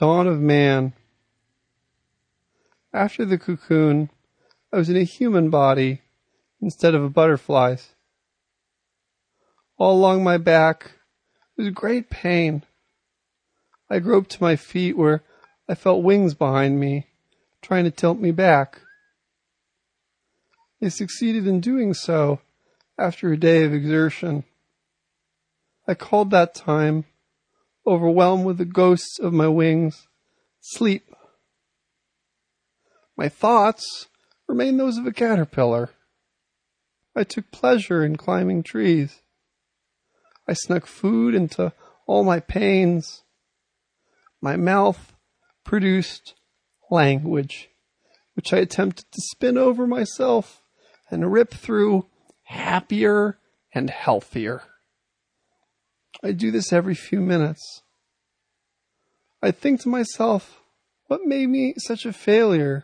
Dawn of Man. After the cocoon, I was in a human body instead of a butterfly's. All along my back was great pain. I groped to my feet where I felt wings behind me, trying to tilt me back. They succeeded in doing so after a day of exertion. I called that time, overwhelmed with the ghosts of my wings, sleep. My thoughts remained those of a caterpillar. I took pleasure in climbing trees. I snuck food into all my pains. My mouth produced language, which I attempted to spin over myself and rip through happier and healthier. I do this every few minutes. I think to myself, what made me such a failure?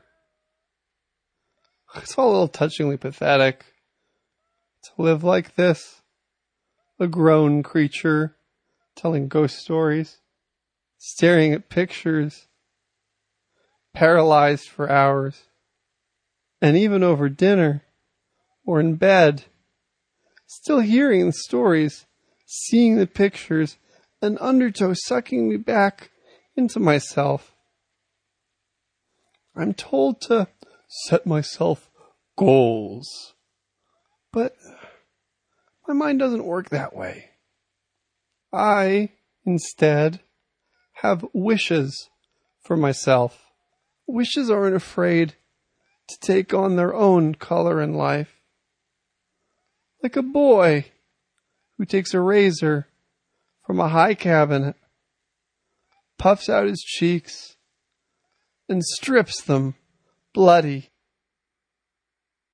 It's all a little touchingly pathetic to live like this, a grown creature telling ghost stories, staring at pictures, paralyzed for hours, and even over dinner or in bed, still hearing the stories, seeing the pictures, an undertow sucking me back into myself. I'm told to set myself goals, but my mind doesn't work that way. I, instead, have wishes for myself. Wishes aren't afraid to take on their own color in life. Like a boy who takes a razor from a high cabinet, puffs out his cheeks, and strips them bloody